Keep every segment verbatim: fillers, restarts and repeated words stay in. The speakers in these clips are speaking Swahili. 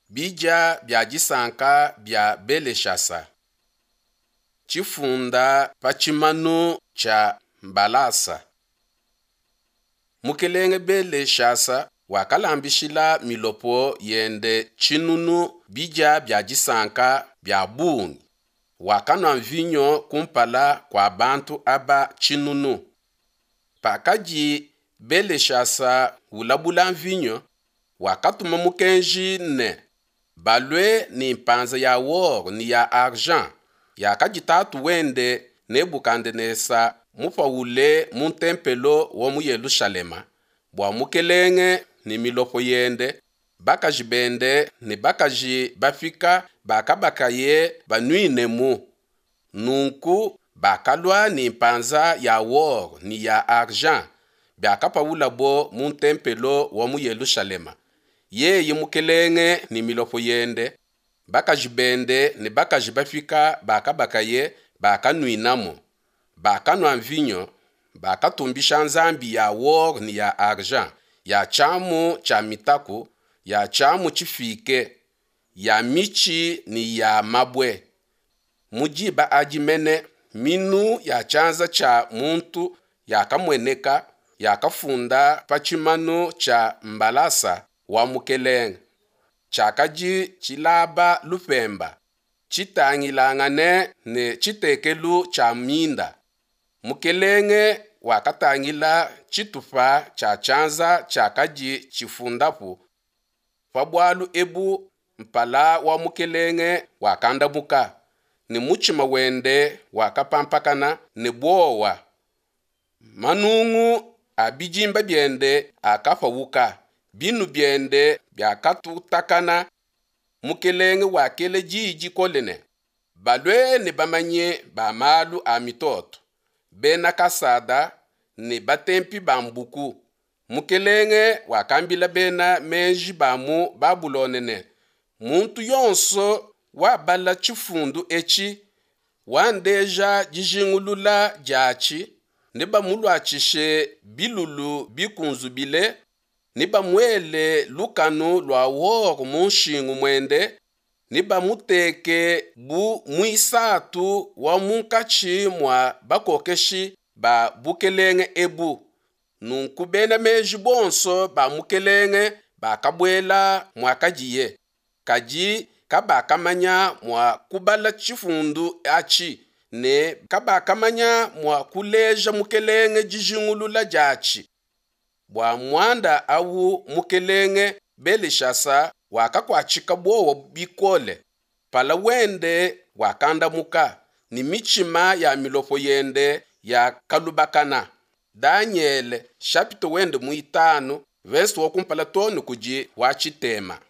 Bija bya jisanka bya Beleshasa. Chifunda pachimanu cha Mbalasa. Mukelenge Beleshasa wakalambishila milopo yende chinunu bija bya jisanka bya bungi. Wakanwa mvinyo kumpala kwa bantu aba chinunu. Pakaji Beleshasa ulabula mvinyo wakatuma mukenji ne. Balwe ni mpanza ya wor ni ya argent. Ya kajitatu wende Nebukandenesa mupa ule muntempelo wa mu Yerusalema. Bwa mukelenge ni milopo yende. Bakaji bende ni bakaji bafika bakabakaye banuinemu. Nunku bakalwa ni mpanza ya wor ni ya argent. Bakapa ula bo muntempelo wa mu Yerusalema. Ye mukelenge ni milopo yende. Bakaji bende ni bakaji bafika bakabakaye bakanuinamo. Bakanwa mvinyo bakatumbisha nzambi ya wor ni ya argent. Ya chamu cha mitaku, ya chamu chifike, ya michi ni ya mabwe. Mujiba ajimene minu ya chanza cha muntu ya kamweneka ya kafunda pachimano cha Mbalasa wa mukelenge. Chakaji chilaba lupemba. Chitangilangane ne chitekelu cha minda. Mukelenge wakatangila chitufa cha chanza chakaji chifundapu. Fabwalu ebu mpala wa mukelenge wakanda muka. Ni muchima wende wakapampakana ni bowa. Manungu abijimba biende akafa wuka. Binu biende biakatu takana. Mukelenge wakele jiji kolene. Balwe ni bamanye bamalu amitoto. Bena kasada ni batempi bambuku. Mukelenge wakambila bena menji bamu babulonene. Muntu yonso wabala chifundu echi. Wandeja jijingulula jachi. Niba mulu achishe bilulu bikunzu bile. Niba mwele lukanu lwa wor munshingu mwende. Niba muteke bu muisatu wa munkachi mwa bakokeshi ba bukelenge ebu. Nunkubena meji bonso ba mukelenge ba kabwela mwa kajiye. Kaji kaba kamanya mwa kubala chifundu achi. Ne kaba kamanya mwa kuleja mukelenge jijingulula jachi. Bwa mwanda awu mukelenge Beleshasa wakakwachika bowo bikole. Pala wende wakanda muka. Ni michima ya milopo yende ya kalubakana. Daniel chapito wende muitano verse wakumpala tonu kuji wachitema.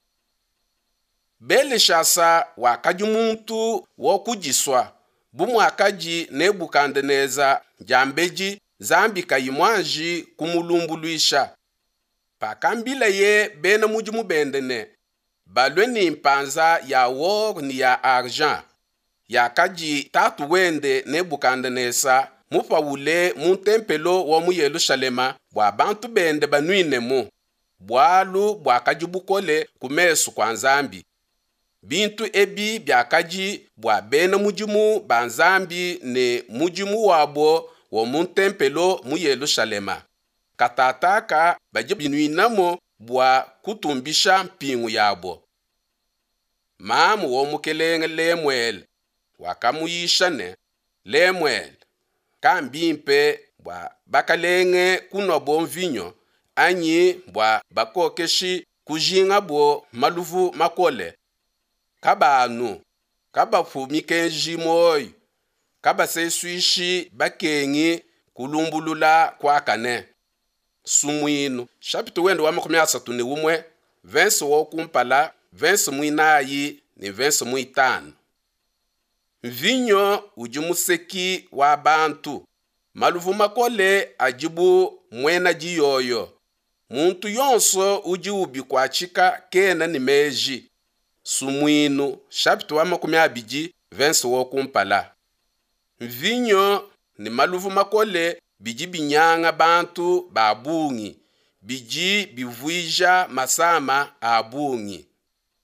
Beleshasa wakaji muntu wakujiswa. Bumu akaji Nebukandeneza jambeji zambi kayimwanji kumulumbuluisha. Pakambila ye bena mujimu bendene. Balwe ni mpanza ya wor ni ya argent. Ya kaji tatu wende Nebukandenesa mupa ule muntempelo wa mu Yerusalema. Bwa bantu bende banuinemu. Bwalu bwa kaji bukole kumesu kwa nzambi. Bintu ebi bya kaji bwa bena mujimu banzambi ne mujimu wabo wa muntempelo mu Yerusalema. Katataka baje binuinamo bwa kutumbisha mpingu yabo. Mamu wa mukelenge Lemuel wakamuyisha ne Lemuel kambimpe bwa bakalenge kuno bomvinyo anyi bwa bakokeshi kujinga bo maluvu makole. Kabanu kabafumike moyo kaba sesuishi bakengi kulumbulula kwa kane. Sumwinu chapito wende wa makumi asatu ni umwe verse wokumpala verse mwinayi ni verse mwitano. Mvinyo ujimuseki wa bantu. Maluvu makole ajibu mwena jiyoyo. Muntu yonso uji ubi kwa chika kena ni meji. Sumwinu chapito wa makumi abiji verse wokumpala. Mvinyo ni maluvu makole biji binyanga bantu babungi. Biji bivuija masama abungi.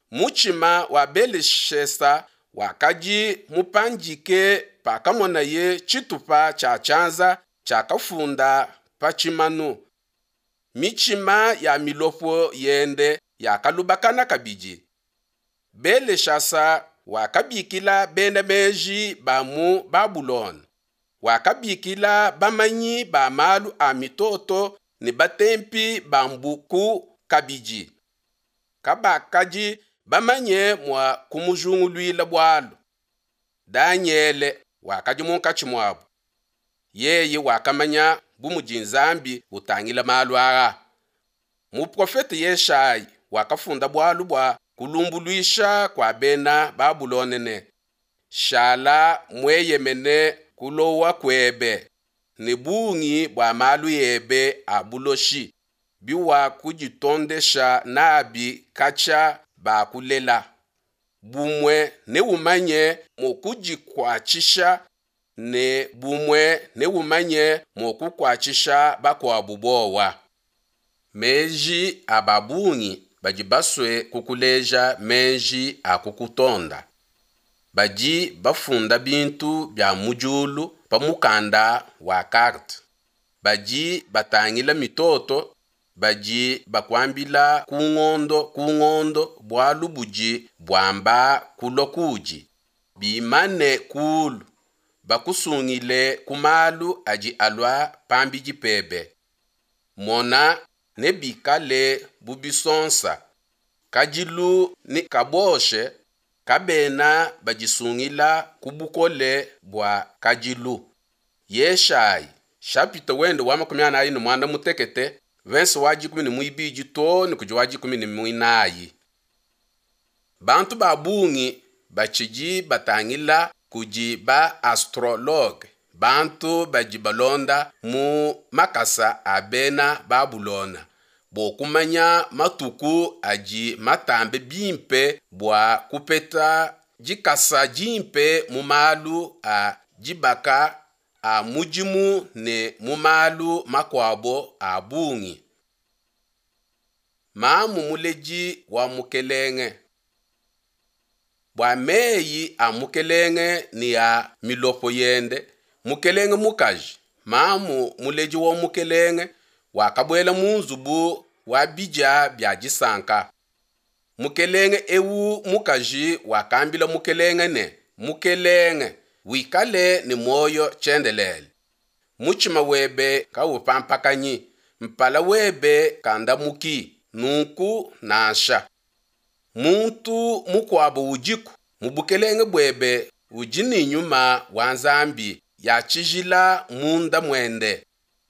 muchima wa Belishesa wakaji mupanjike pakamona ye chitupa cha chanza cha kafunda pachimanu. Michima ya milopo yende yakalubakana kabiji. Belishasa wakabikila bene meji bamu Babulon. Wakabikila bamanyi ba malu amitoto ni batempi bambuku kabiji. Kabakaji bamanye mwa kumujungulwila bwalo. Daniele wakaji munkachi mwabu. Yeye wakamanya bumujinzambi utangila malu aga. Muprofeti Yeshai wakafunda bwalu bwa kulumbulwisha kwa bena Babulonene. Shala mweyemene kulowa kwebe. Nebungi bwa malu yebe abuloshi. Biwa kujitondesha nabi kacha bakulela. Bumwe ne umanye mokujikwachisha ne bumwe ne umanye mokukwachisha bakwa bubowa. Meji ababungi baji baswe kukuleja meji akukutonda. Baji bafunda bintu bya mujulu pamukanda wa karte. Baji batangila mitoto. Baji bakwambila kungondo kungondo bwalu buji bwamba kulokuji. Bimane kulu bakusungile kumalu aji alwa pambiji pebe. Mona ne bikale bubisonsa. Kajilu ni kaboshe kabena bajisungila kubukole bwa kajilu. Yeshai shapita wende wama kumiana ayi numanda mutekete. Vensi waji kumi ni muibiji to ni kujiwaji kumi ni muinayi. Bantu babungi bachiji batangila kuji ba astrolog. Bantu baji balonda mu makasa abena Babulona. Bokumanya matuku aji matambe bimpe bwa kupeta jikasa jimpe mumalu a jibaka a mujimu ne mumalu makwabo a bungi. Maamu muleji wa mukelenge. Bwa meyi a mukelenge ni a milopo yende. Mukelenge mukaji. Maamu muleji wa mukelenge wakabwela munzubu wa bija byajisanka. Mukelenge ewu mukaji wakambila mukelenge ne. Mukelenge wikale ni moyo chendelele. Muchima webe kawupampakanyi. Mpala webe kanda muki. Nunku nasha. Muntu mukwabo ujiku. Mubukelenge bwebe ujini nyuma wanzambi ya chijila munda mwende.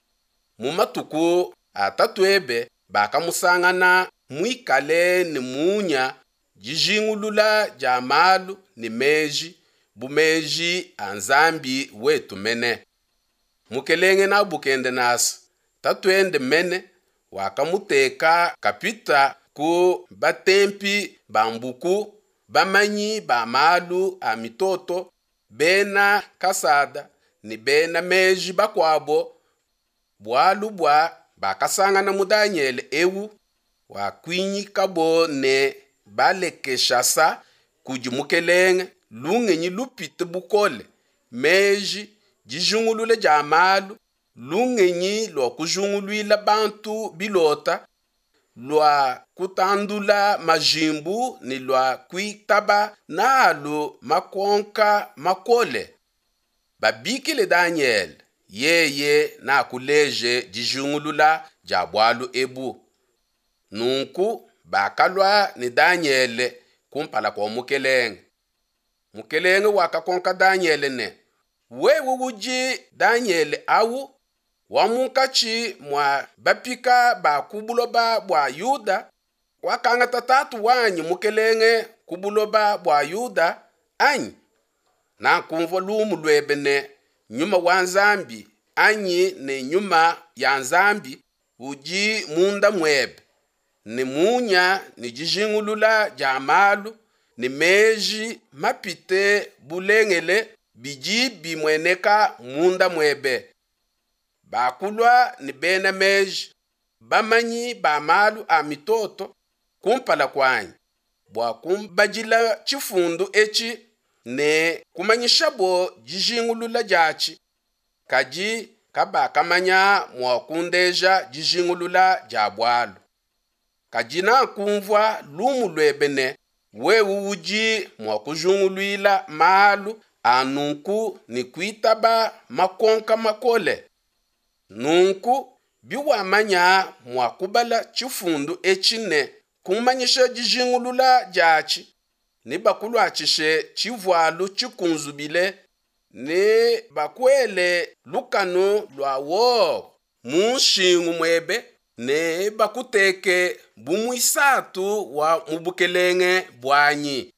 Mumatuku atatwebe baka musangana mwikale ni munya jijingulula jamalu ni meji bumeji anzambi wetu mene. Mukelenge na bukende nasa tatwende mene wakamuteka kapita ku batempi bambuku bamanyi bamalu amitoto bena kasada ni bena meji bakwabo bwalu bwa bakasangana mu Daniele ewu wakwinyi kabo ne balekeshasa kuji mukelenge lungenyi lupite bukole meji jijungulule jamalu lungenyi lwa kujungulwila bantu bilota lwa kutandula majimbu ni lwa kuitaba nalo makonka makole. Babikile Daniel yeye na kuleje jijungulula jabwalu ebu. Nunku bakalwa ni Daniel kumpala kwa mukelenge. Mukelenge wakakonka Daniel ne. Wewe uji Daniel awu wamunkachi mwa bapika ba kubuloba bwa Yuda wakanga tatatu wanyi mukelenge kubuloba bwa Yuda anyi na kumvolumu lwebene nyuma wanzambi anyi ne nyuma ya nzambi uji munda mwebe ni munya ni jijingulula jamalu ni meji mapite bulengele biji bimweneka munda mwebe. Bakulwa ni bena meji bamanyi bamalu amitoto kumpala kwanyi bwa kumbajila chifundu echi ne kumanyisha bo jijingulula jachi kaji kaba kamanya mwa kundeja jijingulula jabwalu kaji na kumvwa lumu lwebene wewu uji mwa kujungulwila malu anunku ni kuitaba makonka makole nunku biwa manya mwa kubala chifundu echine kumanyisha jijingulula jachi ni bakulu achishe chivwalu chikunzubile ni bakwele lukano lwa wo munshingu mwebe ne bakuteke bumuisatu wa mubukelenge bwanyi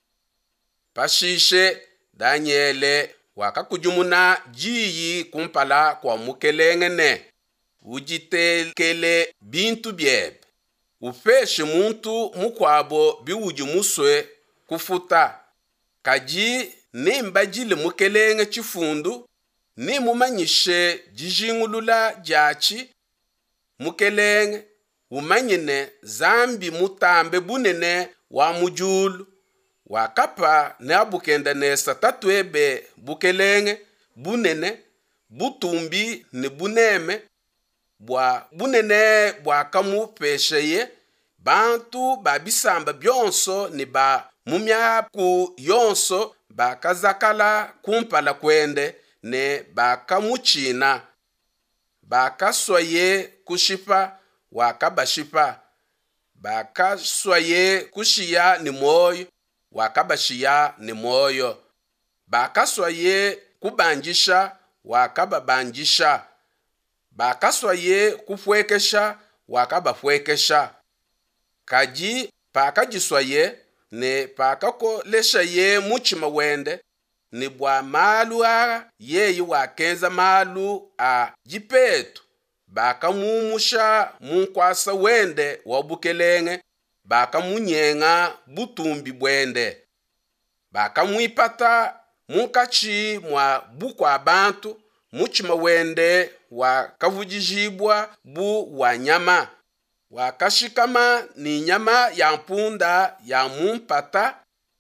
pashishe Daniele wakakujumuna jiyi kumpala kwa mukelenge ne ujitekele bintu byebe ufeshe muntu mukwabo biwuji muswe kufuta kaji nimbajile mukelenge chifundu ni mumanyishe jijingulula jachi mukelenge umanyine zambi mutambe bunene wa mujulu wakapa ne abukenda nesa tatwebe bukelenge bunene butumbi ne buneme bwa bunene bwa kamu pesheye bantu babisamba byonso ni ba mumyaku yonso bakazakala kumpala kwende ne bakamuchina bakaswaye kushipa wakabashipa bakaswaye kushiya ni moyo wakabashiya ni moyo bakaswaye kubanjisha wakababanjisha bakaswaye kufwekesha wakabafwekesha kaji pakajiswaye ne pakakolesha ye muchima wende ni bwa malu aga yeyi wakenza malu a jipetu bakamumusha munkwasa wende wabukelenge bakamunyenga butumbi bwende bakamwipata munkachi mwa bukwa abantu muchima wende wakavujijibwa bu wa nyama wakashikama ni nyama ya mpunda ya mumpata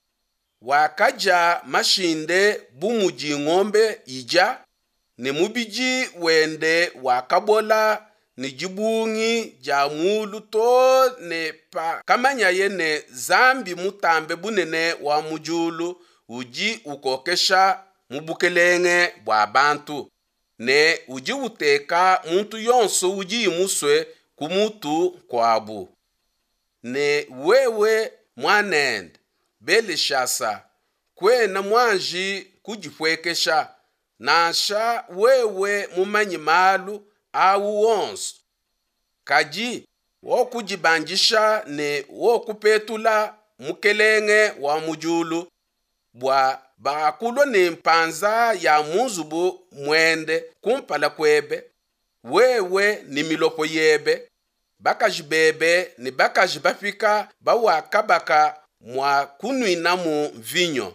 wakaja mashinde bumuji ng'ombe ija ni mubiji wende wakabola ni jibungi ja mulu to ne pa kamanya yene zambi mutambe bunene wa mujulu uji ukokesha mubukelenge bwa bantu ne uji uteka muntu yonso uji muswe kumutu kwabu ne wewe mwanende Belishasa kwena mwanji kujifwekesha nasha wewe mumanyi malu awu wonso kaji wokujibanjisha ne wokupetula mukelenge wa mujulu bwa bakulo ne mpanza ya munzubu mwende kumpala kwebe wewe ni milopo yebe bakajibebe ni bakajibafika bawakabaka mwa kunwina mu vinyo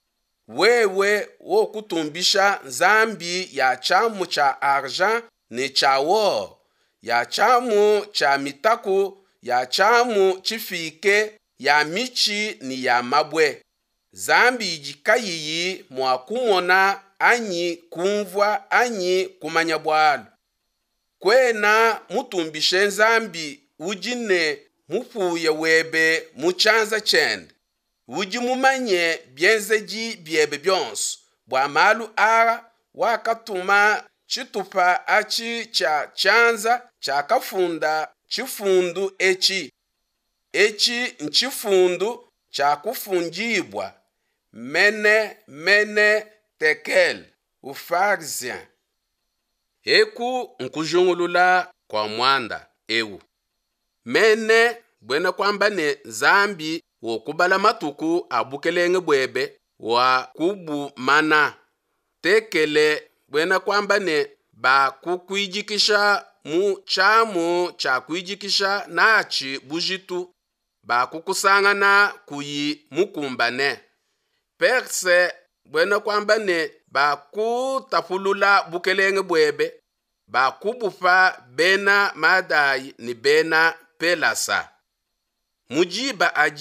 wewe wo kutumbisha zambi ya chamu cha argent ni cha wo ya chamu cha mitaku ya chamu chifike ya michi ni ya mabwe zambi ijikayiyi mwa kumona anyi kumvwa anyi kumanya bwalu kwena mutumbishe zambi ujine mupuye webe muchanza chende uji mumanye byenzeji byebe byonso bwa malu ara wakatuma chitupa achi cha chanza cha kafunda chifundu echi echi nchifundu cha kufunjibwa mene mene tekel ufarzien heku nkujungulula kwa mwanda ewu mene bwena kwamba ne zambi wokubala matuku abukelenge bwebe wa kubu mana tekele bwena kwamba ne ba kukwijikisha mu chamu cha kwijikisha nachi bujitu ba kukusangana kuyi mukumbane perse bwena kwamba ne ba kutapulula bukelenge bwebe ba kubufa bena madai ni bena pelasa mujiba aji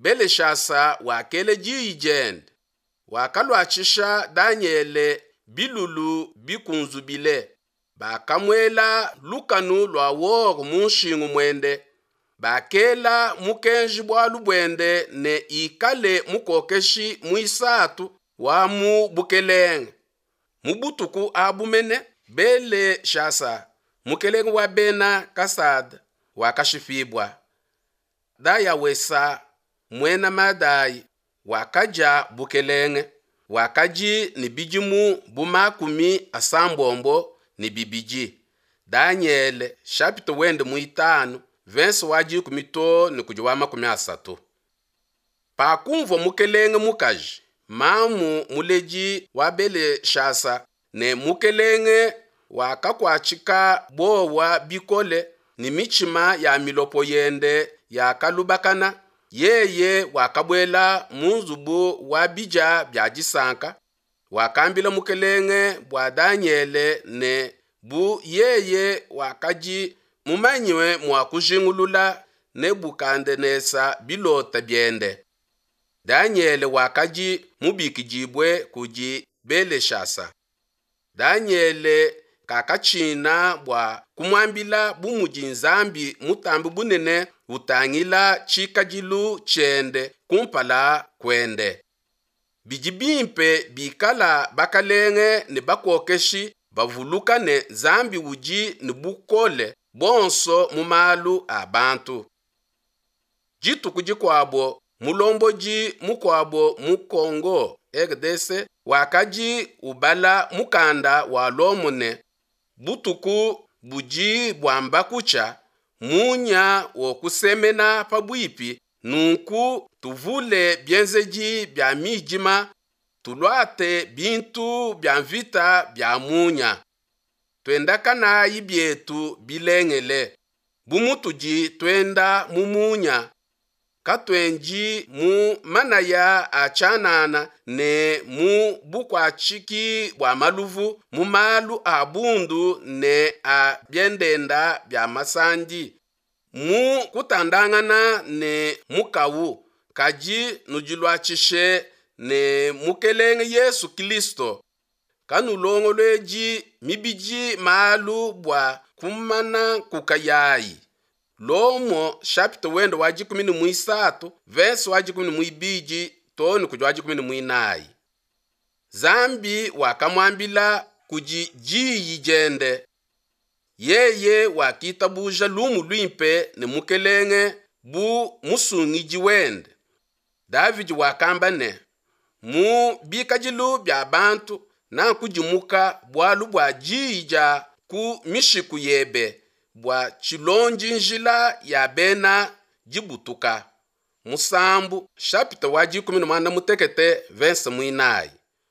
Beleshasa wakele jiyijende. Wakalwachisha Daniele bilulu bikunzubile. Bakamwela lukanu lwa woru munshingu mwende. Bakela mukenji bwalu bwende ne ikale mukokeshi muisatu wa mu bukelenge. Mubutuku abumene Beleshasa mukelenge wa bena kasada wakashifibwa. Daya wesa mwena madai wakaja bukelenge. Wakaji ni bijimu bumakumi asambombo ni bibiji. Daniel chapter wende muitanu verse waji kumito ni kujuwama kumi asatu. Pakumvo mukelenge mukaji mamu muleji wa Beleshasa ne mukelenge wakakwachika bowa bikole ni michima ya milopo yende ya kalubakana. Yeye wakabwela munzubu wa bija bya jisanka. Wakambila mukelenge bwa Daniele ne bu yeye wakaji mumanyiwe mwakujingulula ne bukandenesa bilota byende. Daniele wakaji mubikijibwe kuji Beleshasa. Daniele kakachina bwa kumwambila bumujinzambi mutambi bunene utangila chikajilu chende kumpala kwende. Bijibimpe bikala bakalenge ne bakokeshi bavuluka ne zambi uji ne bukole bonso mumalu abantu. Jitu kujikwabo mulomboji mukwabo mukongo egdese wakaji ubala mukanda wa lomone. Butuku buji bwamba kucha munya wokusemena pabwipi nunku tuvule byenzeji bya mijima tulwate bintu bya mvita bya munya. Twenda kana ibietu bilengele bumutuji twenda mumunya katwenji mu manaya achanana ne mu bukwachiki bwa maluvu mu malu abundu ne a byendenda bya masandi mu kutandangana ne mukawu kaji nujilwachishe ne mukelenge Yesu Kristo kanulongolweji mibiji malu bwa kumana kukayayi. Lomo chapter wendo waji kumini muisatu verse waji kumini muibiji toni kujo waji kumini muinai. Zambi wakamwambila kuji jiyi jende. Yeye wakitabuja lumu luimpe ne mukelenge bu musungiji wende. David wakambane mu bikajilu bya bantu na kujimuka bwalu bwa jija ku mishiku yebe bwa chilonji njila ya bena jibutuka. Musambu chapter waji kumini mwanda mutekete verse muinai.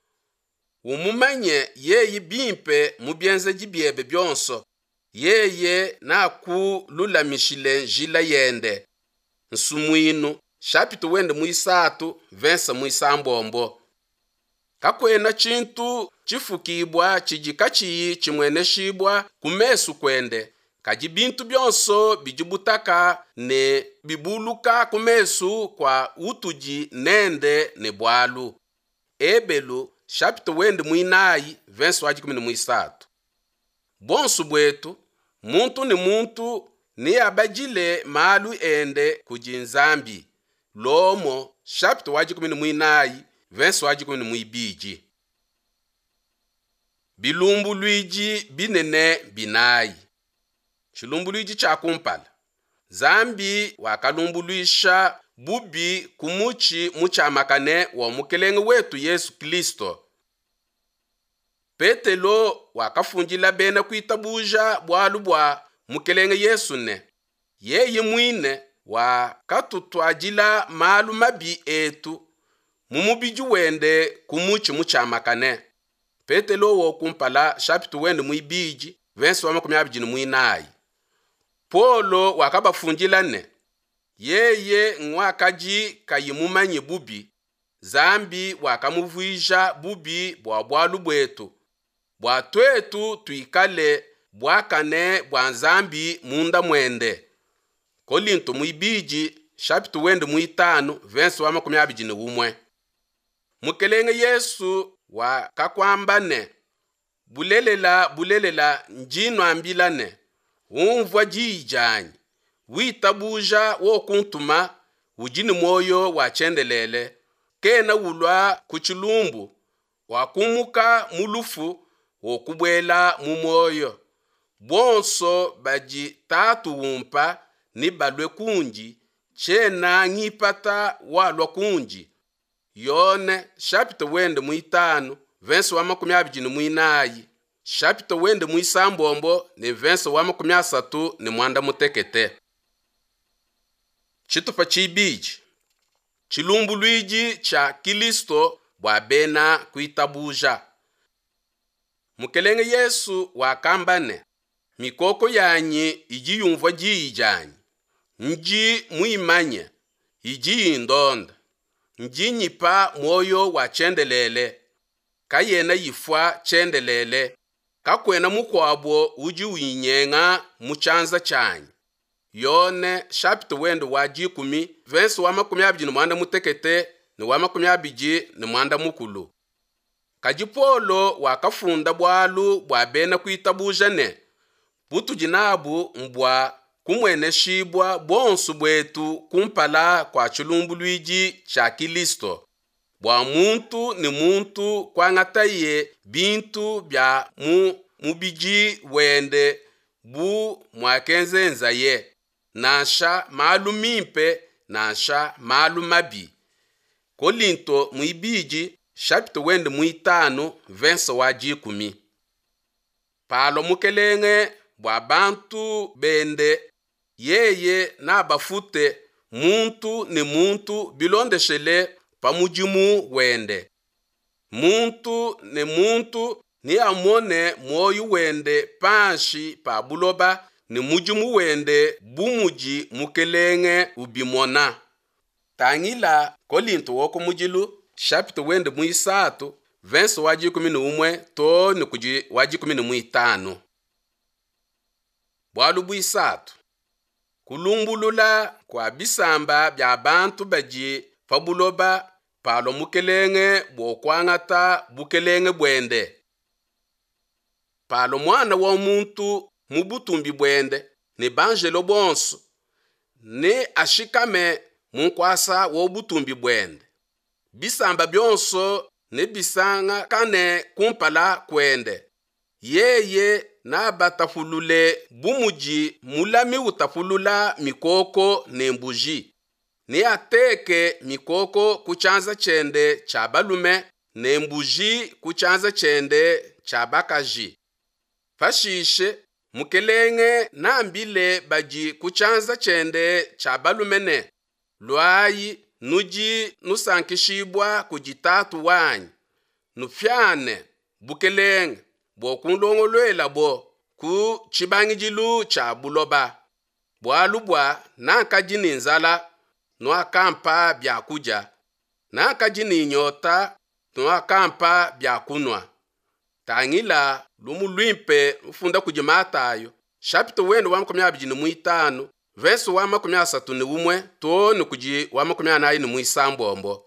Umumanye yeye bimpe mubyenze jibyebe byonso. Yeye na ku lula mishile njila yende. Nsumuinu chapter wende muisatu verse muisambombo. Kakwena chintu chifukibwa chijikachi chimweneshibwa kumesu kwende. Kaji bintu byonso bijibutaka ne bibuluka kumesu kwa utuji nende ne bwalu. Ebelu chapter wende muinai verse waji kumini muisatu. Bonsu bwetu muntu ni muntu ni abajile malu ende kujinzambi. Lomo chapter waji kumini muinai verse waji kumini muibiji. Bilumbu luiji binene binai. Chilumbu luiji chakumpala. Zambi wakalumbuluisha bubi kumuchi muchamakane wa mukelenge wetu Yesu Kristo. Petelo wakafunjila bena kuitabuja bwalu bwa mukelenge Yesu ne. Yeye mwine wakatutwajila malu mabi etu mumubiju wende kumuchi muchamakane. Petelo wokumpala chapter wende muibiji verse wa makumi abiri muinai. Polo wakabafunjila ne. Yeye ngwakaji kayimumanyi bubi. Zambi wakamuvuija bubi bwa bwalu bwetu. Bwa twetu tuikale bwakane bwa nzambi munda mwende. Kolinto muibiji chapter wende muitano verse wa makumi abiri na umwe. Mukelenge Yesu wa kakwambane bulelela bulelela njino ambilane umvwa jijanyi witabuja wo kuntuma ujini moyo wa chendelele kena ulwa kuchilumbu wakumuka mulufu wokubwela mumoyo bonso baji tatu wumpa ni balwe kunji chena ngipata walwa kunji. Yone chapter wende muitano verse wa makumi abiri na muinayi chapter wende muisambombo ni verse wa makumi asatu ni mwanda mutekete. Chitupa chibiji chilumbu luiji cha Kilisto bwabena kuitabuja. Mukelenge Yesu wakambane mikoko yanyi iji yumva jijanyi nji muimanye iji indonda nji nyipa moyo wa chendelele kayena yifwa chendelele kakwena mukwabo uji winyenga muchanza chanyi. Yone chapter wende wa jikumi verse wa makumi abiri ni mwanda mutekete ni wa makumi abiri ni mwanda mukulu. Kajipolo wakafunda bwalu bwabena kuitabuja ne butu jinabu mbwa kumwene shibwa bonsu bwetu kumpala kwa chilumbu luiji cha Kilisto. Bwa muntu ni muntu kwa ngataye bintu bya mu mubiji wende bu mwakenzenza ye nasha malu mimpe nasha malu mabi. Kolinto muibiji chapter wende muitano verse wa jikumi. Palo mukelenge bwa bantu bende yeye na bafute muntu ni muntu bilondeshele pamujimu wende. Muntu ni muntu ni amone moyo wende panshi pa buloba ni mujimu wende bumuji mukelenge ubimona. Tangila Kolinto woko mujilu chapter wende muisatu verse wa jikumi na umwe to ni kuji wa jikumi na muitano. Bwalu buisatu kulumbulula kwa bisamba bya bantu baji fabuloba palo mukelenge bwokwangata bukelenge bwende. Palo mwana wa muntu mubutumbi bwende ni banjelo bonso ni ashikame munkwasa wo butumbi bwende. Bisamba byonso ne bisanga kane kumpala kwende. Yeye na batafulule bumuji mulami utafulula mikoko nembuji. Ni ateke mikoko kuchanza chende cha balume nembuji kuchanza chende cha bakaji. Fashishe mukelenge na mbile baji kuchanza chende cha balume ne. Lwayi nuji nusankishibwa kujitatu wanyi. Nufyane bukelenge bwokulongolwela bo ku chibangijilu cha buloba. Bwalu bwa nakajini nzala no akampa byakuja. Nakajini nyota no akampa byakunwa. Tangila lumu lwimpe ufunda kujimatayo chapter wende wa makumi abiri na muitano verse wa makumi asatu ni umwe to ni kuji wa makumi anayi ni muisambombo.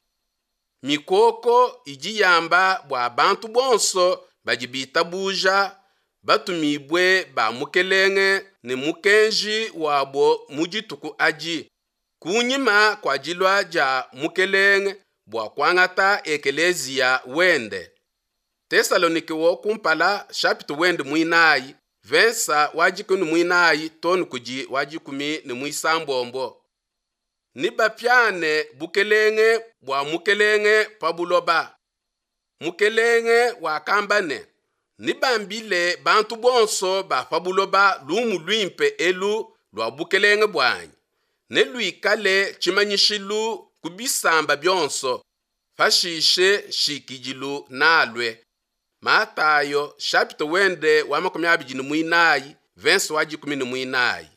Mikoko ijiyamba bwa bantu bonso bajibitabuja batumibwe ba mukelenge ni mukenji wabo mujituku aji. Kunyima kwa jilwa ja mukelenge bwa kwangata ekelezia wende. Tesalonike wo kumpala chapter wende muinayi versa wajikuni muinayi toni kuji wajikumi ni muisambombo. Niba pyane bukelenge bwa mukelenge pabuloba. Mukelenge wakambane. Niba mbile bantu bonso ba pabuloba lumu lwimpe elu lwa bukelenge bwanyi. Neluikale chimanyishilu kubisamba byonso. Fashishe shikijilu nalwe. Matayo chapter wende wa makumi abiri na muinayi verse wa jikumi na muinayi.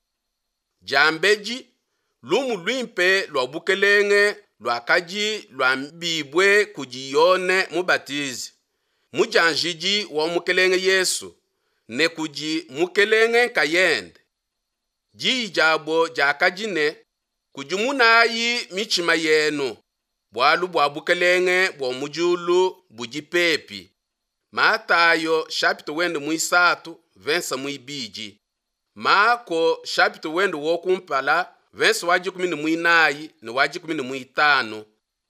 Jambeji lumu lwimpe lwa bukelenge lwa kaji lwa mbibwe kujiyone mubatizi. Mujanjiji wa mukelenge Yesu ne kuji mukelenge kayende. Ji jabo jakajine kujimunayi michima yenu bwalu bwa bukelenge bwa mujulu bujipepi. Matayo chapter wende muisatu vensa muibiji. Mako chapter wende wokumpala vensa waji kumini muinayi ni waji kumini muitanu.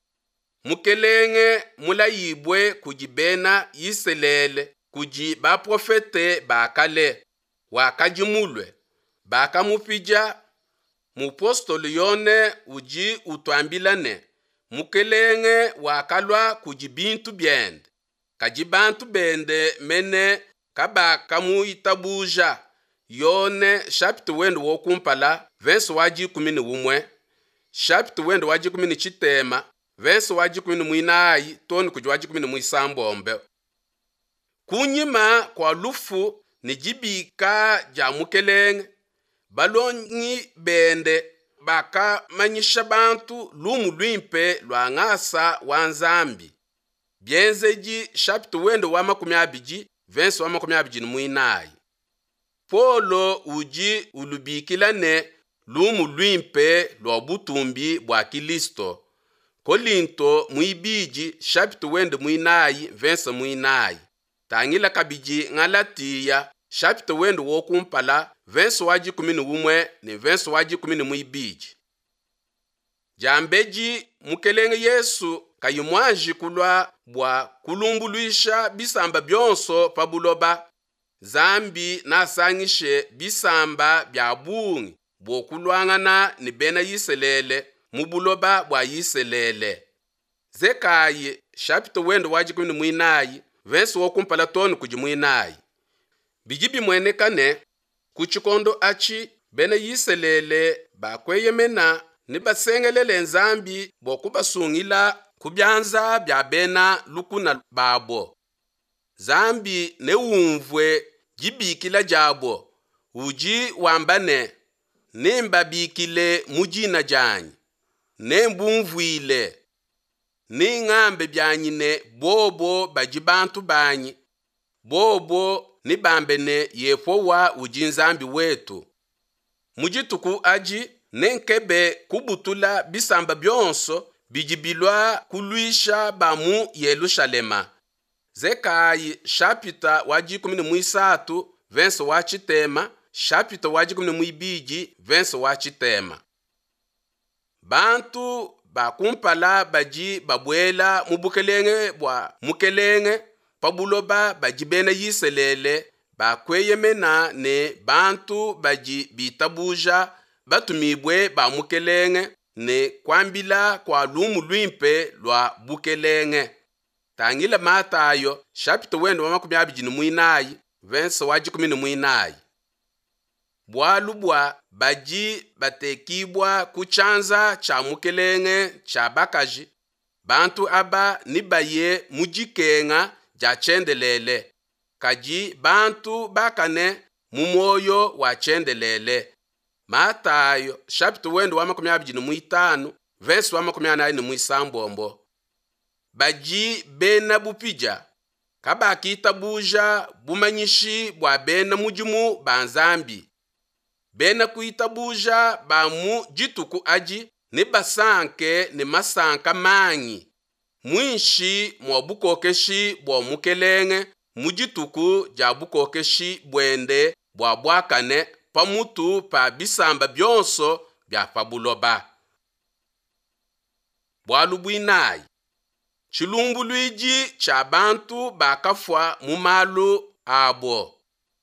Mukelenge mula yibwe kujibena yiselele kuji ba profete bakale wakajimulwe bakamupija mupostoli yone uji utwambilane. Mukelenge wakalwa kuji bintu byende kajibantu bende mene kabakamu itabuja yone chapter wende wokumpala vensa waji kumini umwe chapter wende waji kumini chitema vensa waji kumini muinayi toni kuji waji kumini muisambombe. Kunyima kwa lufu ni jibika ja mukelenge balongi bende baka manyisha bantu lumu lwimpe lwa ngasa wanzambi. Bienzeji chapter wende wa makumi abiji vensa wa makumi abiji ni muinayi. Polo uji ulubikilane lumu lwimpe lwa butumbi bwa Kilisto. Kolinto muibiji chapter wende muinayi vensa muinayi. Tangila kabiji ngalatiya chapter wende wokumpala vensa waji kumini umwe ni vensa waji kumini muibiji. Jambeji mukelenge Yesu kayimwaji kulwa bwa kulumbuluisha bisamba byonso pabuloba zambi nasangishe bisamba bya bungi bokulwangana ni bena yiselele mubuloba bwa yiselele. Zekayi chapter wende waji kumini muinayi vensa wokumpala toni kuji muinayi. Bijibi mwene kane kuchikondo achi bena yiselele bakweyemena ni basengelele nzambi bokubasungila kubyanza bya bena lukuna babo. Zambi ne umvwe jibikila jabo uji wambane nimba bikile mujina janyi nembumvwile ni ngambe byanyine bobo bajibantu banyi bobo ni bambene yefowa ujinzambi wetu. Mujituku aji nenkebe kubutula bisamba byonso bijibilwa kulwisha bamu Yerusalema. Zekayi chapita waji kumini muisatu vensa wachitema chapita waji kumini muibiji vensa wachitema. Bantu bakumpala baji babwela mubukelenge bwa mukelenge pabuloba baji bena yiselele bakweyemena ne bantu baji bitabuja batumibwe ba mukelenge ne kwambila kwa lumu lwimpe lwa bukelenge. Tangila Matayo chapter wende wa makumi abiji ni muinayi vensa waji kumini muinayi. Bwalu bwa baji batekibwa kuchanza cha mukelenge cha bakaji bantu aba nibaye mujikenga ja chendelele kaji bantu bakane mumoyo wa chendelele. Matayo chapter wende wa makumi abiji ni muitanu vensa wa makumi anayi ni muisambombo. Baji bena bupija kabaki itabuja bumanyishi bwa bena mujimu banzambi. Bena kuitabuja bamu jituku aji ni basanke ni masanka manyi. Mwinshi mwa bukokeshi bwa mukelenge mujituku ja bukokeshi bwende bwa bwakane pamutu pa bisamba byonso bya pabuloba. Bwalu bwinayi chilumbu luiji cha bantu bakafwa mumalu abo.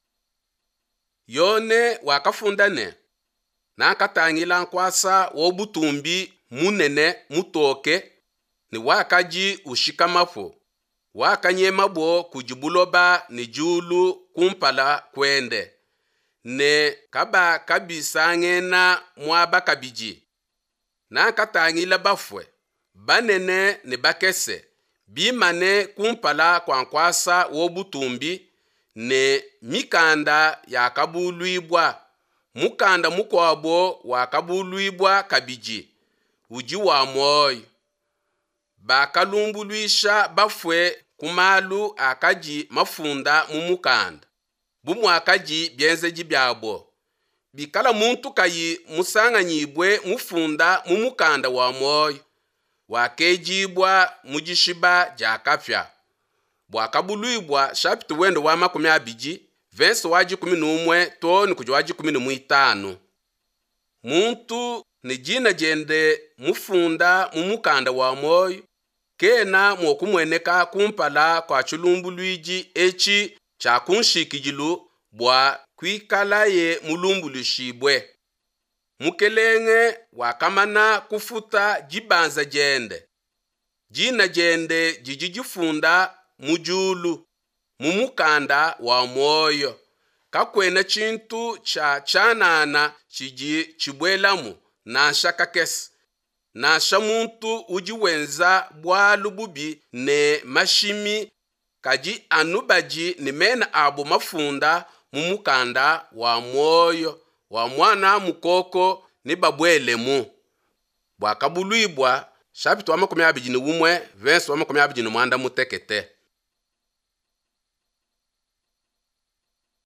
Yone wakafundane nakatangila nkwasa wobutumbi munene mutoke ni wakaji ushikamafu wakanyema bo kujibuloba ni julu kumpala kwende ne kaba kabisangena mwaba kabiji nakatangila bafwe banene ni bakese bimane kumpala kwa nkwasa wobutumbi ne mikanda yakabulwibwa mukanda mukwabo wakabulwibwa kabiji uji wa moyo bakalumbulwisha bafwe kumalu akaji mafunda mumukanda bumu akaji byenzeji byabo bikala muntu kayi musanganyibwe mufunda mumukanda wa moyo wakejibwa mujishiba jakapya bwakabulwibwa shapiti wendo wa makumi abiji verse waji kumi numwe toni kuja waji kumi numwitano. Muntu ni jina jende mufunda mumukanda wa moyo kena mwokumweneka kumpala kwa chulumbulwiji echi cha kunshikijilu bwa kwikala ye mulumbulushibwe. Mukelenge wakamana kufuta jibanza jende. Jina jende jijijifunda mujulu mumukanda wa moyo. Kakwena chintu cha chanana chiji chibwelamu na shakakesi. Nasha muntu ujiwenza bwalu bubi ne mashimi kaji anubaji ni mena abu mafunda mumukanda wa moyo wa mwana mukoko ni babwelemu. Bwakabulwibwa shapiti wa makumi abiji ni umwe verse wa makumi abiji ni mwanda mutekete.